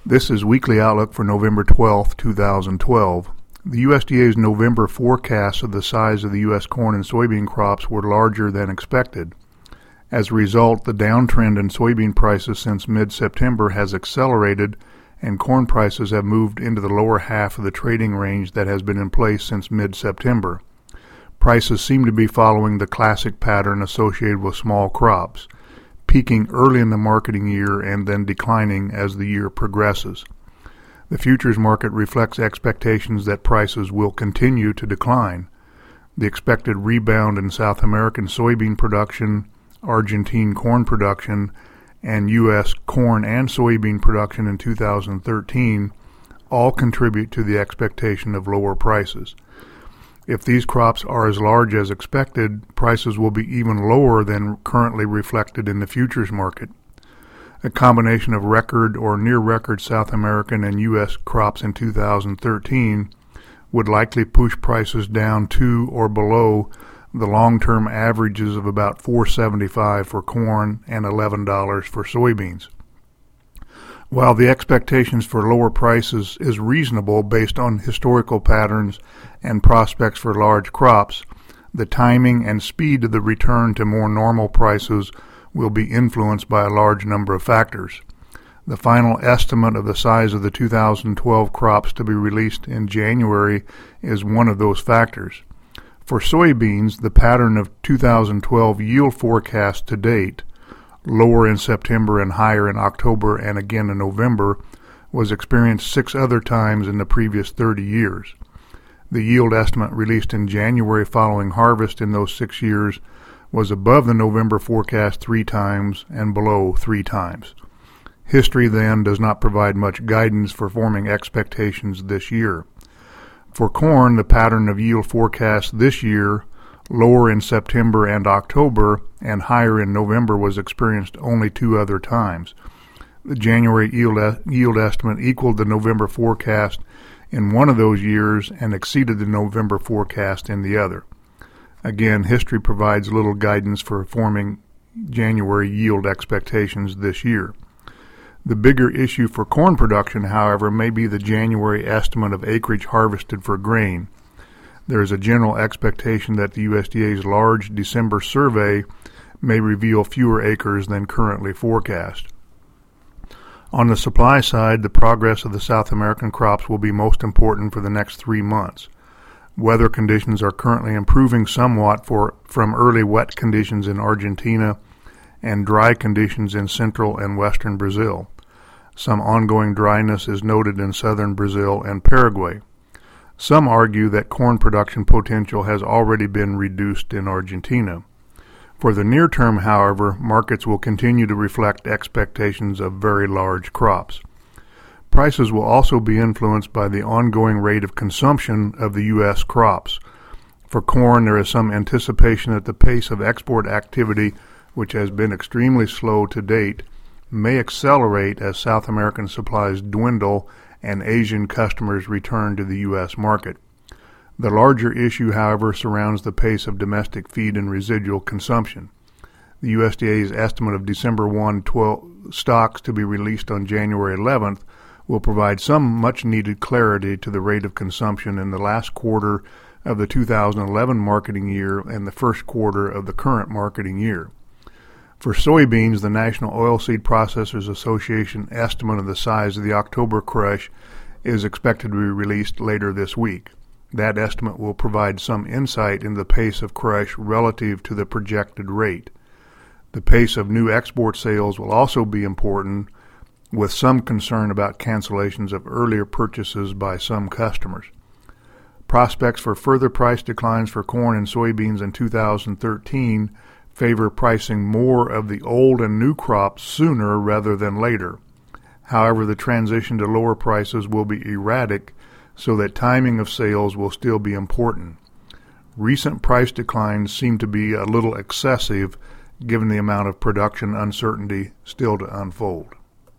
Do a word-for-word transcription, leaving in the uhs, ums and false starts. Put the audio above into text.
This is Weekly Outlook for November twelfth, two thousand twelve. The U S D A's November forecasts of the size of the U S corn and soybean crops were larger than expected. As a result, the downtrend in soybean prices since mid-September has accelerated, and corn prices have moved into the lower half of the trading range that has been in place since mid-September. Prices seem to be following the classic pattern associated with small crops, peaking early in the marketing year and then declining as the year progresses. The futures market reflects expectations that prices will continue to decline. The expected rebound in South American soybean production, Argentine corn production, and U S corn and soybean production in two thousand thirteen all contribute to the expectation of lower prices. If these crops are as large as expected, prices will be even lower than currently reflected in the futures market. A combination of record or near-record South American and U S crops in two thousand thirteen would likely push prices down to or below the long-term averages of about four dollars and seventy-five cents for corn and eleven dollars for soybeans. While the expectations for lower prices is reasonable based on historical patterns and prospects for large crops, the timing and speed of the return to more normal prices will be influenced by a large number of factors. The final estimate of the size of the two thousand twelve crops to be released in January is one of those factors. For soybeans, the pattern of two thousand twelve yield forecast to date, lower in September and higher in October and again in November, was experienced six other times in the previous thirty years. The yield estimate released in January following harvest in those six years was above the November forecast three times and below three times. History then does not provide much guidance for forming expectations this year. For corn, the pattern of yield forecast this year, lower in September and October and higher in November, was experienced only two other times. The January yield, e- yield estimate equaled the November forecast in one of those years and exceeded the November forecast in the other. Again, history provides little guidance for forming January yield expectations this year. The bigger issue for corn production, however, may be the January estimate of acreage harvested for grain. There is a general expectation that the U S D A's large December survey may reveal fewer acres than currently forecast. On the supply side, the progress of the South American crops will be most important for the next three months. Weather conditions are currently improving somewhat for, from early wet conditions in Argentina and dry conditions in central and western Brazil. Some ongoing dryness is noted in southern Brazil and Paraguay. Some argue that corn production potential has already been reduced in Argentina. For the near term, however, markets will continue to reflect expectations of very large crops. Prices will also be influenced by the ongoing rate of consumption of the U S crops. For corn, there is some anticipation that the pace of export activity, which has been extremely slow to date, may accelerate as South American supplies dwindle and Asian customers return to the U S market. The larger issue, however, surrounds the pace of domestic feed and residual consumption. The U S D A's estimate of December first twelve stocks to be released on January eleventh will provide some much-needed clarity to the rate of consumption in the last quarter of the two thousand eleven marketing year and the first quarter of the current marketing year. For soybeans, the National Oilseed Processors Association estimate of the size of the October crush is expected to be released later this week. That estimate will provide some insight into the pace of crush relative to the projected rate. The pace of new export sales will also be important, with some concern about cancellations of earlier purchases by some customers. Prospects for further price declines for corn and soybeans in two thousand thirteen favor pricing more of the old and new crops sooner rather than later. However, the transition to lower prices will be erratic, so that timing of sales will still be important. Recent price declines seem to be a little excessive given the amount of production uncertainty still to unfold.